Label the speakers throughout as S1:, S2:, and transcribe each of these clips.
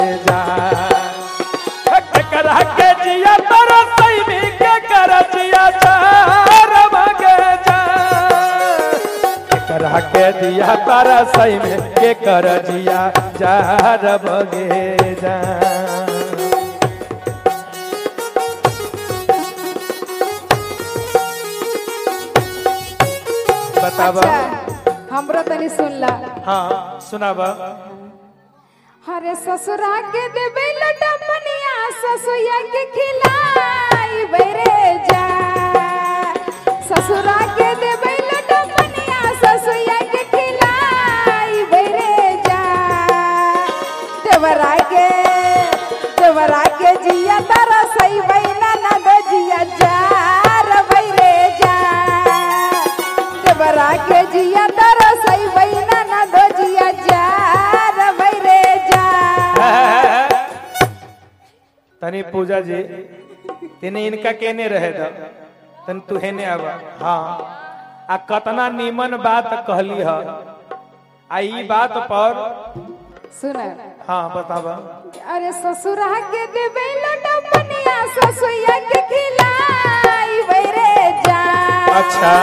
S1: जा करा के जिया तोरा सही में के कर जिया चार बगे जा करा के जिया तोरा सही में के कर जिया चार बगे जा। बतावा
S2: हमरा तनी सुनला।
S1: हाँ सुनावा।
S2: हरे ससुरा के देबे लटपनिया ससुया के खिलाई बेरे जा ससुरा के देबे लटपनिया ससुया के खिलाई बेरे जा देवरा के जिया तारा सही बैना ना दो जिया जार बेरे जा देवरा के जिया तारा सही बैना ना दो जिया जार बेरे
S1: तनी पूजा जी तेने इनका केने रहे दा तन तू हेने आवा। हाँ आ कतना नीमन बात कहली है आई बात पर
S2: सुना।
S1: हाँ बतावा।
S2: अरे ससुरा के देबे लटपनिया ससुया के खिलाई बेरे जा।
S1: अच्छा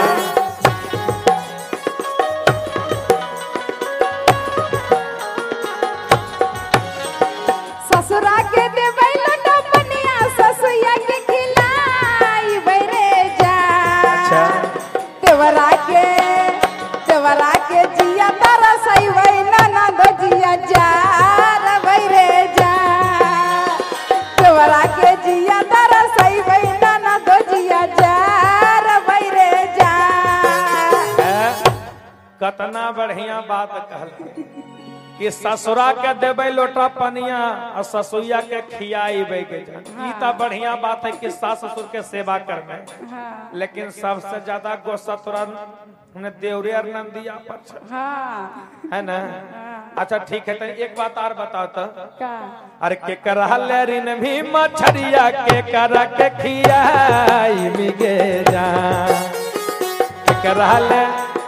S2: ससुरा के देबे लटपनिया ससुया के खिलाई बेरे जा।
S1: अच्छा
S2: देवरा के जिया तारा सही बैना ना दो जिया जार बेरे जा देवरा के जिया तारा सही बैना ना दो जिया जार बेरे जा।
S1: कतना बढ़िया बात कहल कि ससुरा के देबे लोटा पनिया और ससुया के खियाई के ई तो बढ़िया बात है कि सास ससुर के सेवा करना।
S2: हाँ।
S1: लेकिन सबसे ज्यादा गुस्सा तोरा देवरे और नंदिया पर
S2: हाँ।
S1: है ना। अच्छा ठीक है तो एक बात और बताओ तो
S2: का
S1: अरे के करा ले रिन भी मछरिया के करा के खियाई मिगे जा के करा ले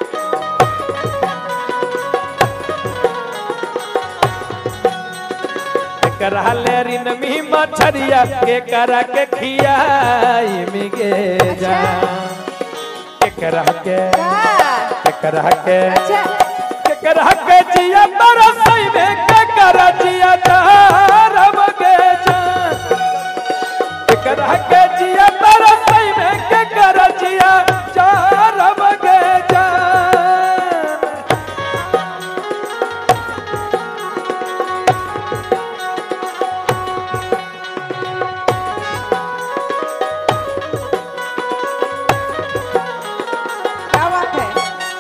S1: करा ले रिन भी मछरिया के करा के खियाई मिगे जा के करा के
S2: अच्छा
S1: करा के जिया तोरा सही में के करा जिया तारा बगे जा करा के जिया तोरा सही में के करा जिया तारा बगे जा।
S2: क्या बात है।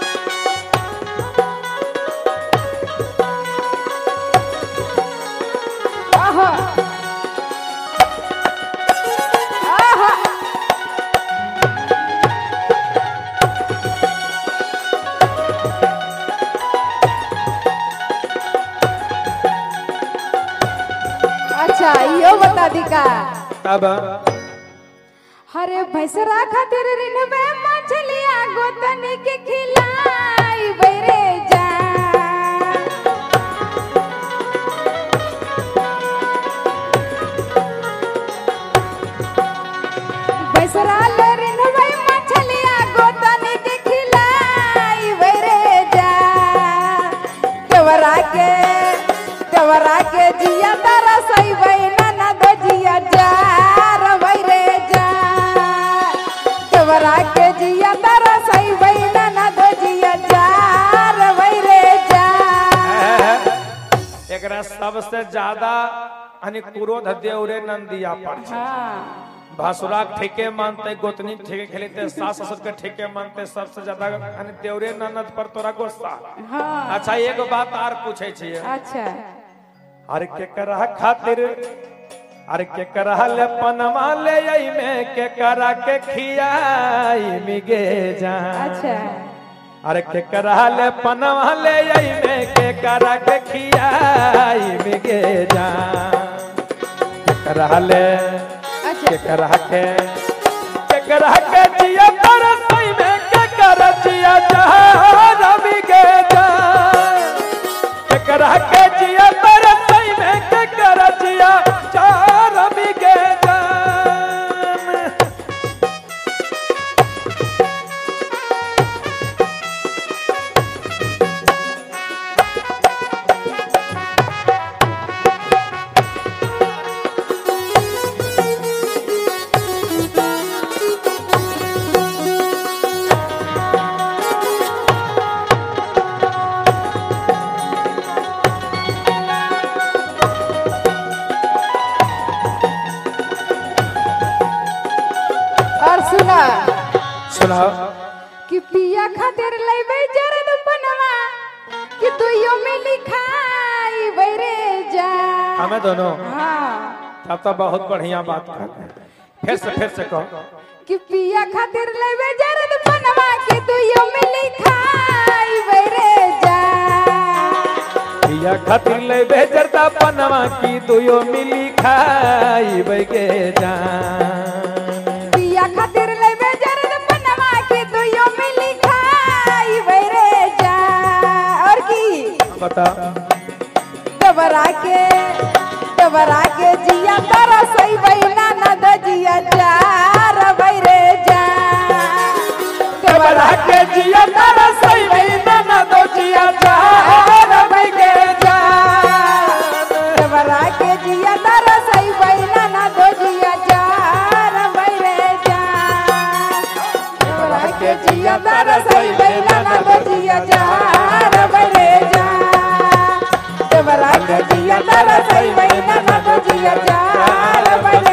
S2: आहा आहा अच्छा यो बता दी का
S1: तब
S2: हरे भैंसरा खातिर रिनवे मछलिया गोतनी के खिलाई बेरे जा भैंसरा ले रिनवे मछलिया गोतनी के खिलाई बेरे जा देवरा के जिया तारा सही बैना ना दो जिया जार बेरे जा देवरा के जिया तारा सही बैना ना दो जिया जार बेरे जा।
S1: एकरा सबसे ज्यादा क्रोध देवरे नंदिया पर
S2: हाँ।
S1: भासुरा ठेके मानते गोतनी ठेके खेलते सास ससुर के ठेके मानते सबसे ज्यादा देवरे ननद पर तोरा गुस्सा।
S2: हाँ।
S1: अच्छा एक बात और पूछे छिए
S2: अच्छा
S1: अरे के करा खातिर अरे के करा ले पनमा ले आई में के करा के खियाई मिगे जा।
S2: अच्छा
S1: अरे के करा ले पनमा ले आई में के करा के खियाई मिगे जा के करा ले
S2: अच्छा
S1: के करा के जिया तारा सही में के करा जिया जहां मिगे जा के करा के जिया तारा सही में के करा सुना
S2: कि पिया खातिर लेबे जरद बनवा कि दुइयो में लिखाई बरे जा
S1: हमें दोनों
S2: हाँ
S1: तब तो बहुत बढ़िया बात कर फिर से कहो
S2: कि पिया खातिर लेबे जरद बनवा कि दुइयो में लिखाई बरे जा
S1: पिया खातिर लेबे जरदा बनवा कि दुइयो में लिखाई बगे जा
S2: पिया खातिर लेबे जरद बनवा कि दुइयो में लिखाई बरे जा और की
S1: बता
S2: डबरा के जिया तारा सही बैना न दजिया चार बैरे जा
S1: डबरा के जिया तारा सही बैना न दजिया चार बैगे जा
S2: डबरा के जिया तारा सही बैना न दजिया चार बैरे जा डबरा के जिया तारा सही बैना न दजिया चार बैरे जा डबरा के जिया तारा सही बैना न दजिया चार बैरे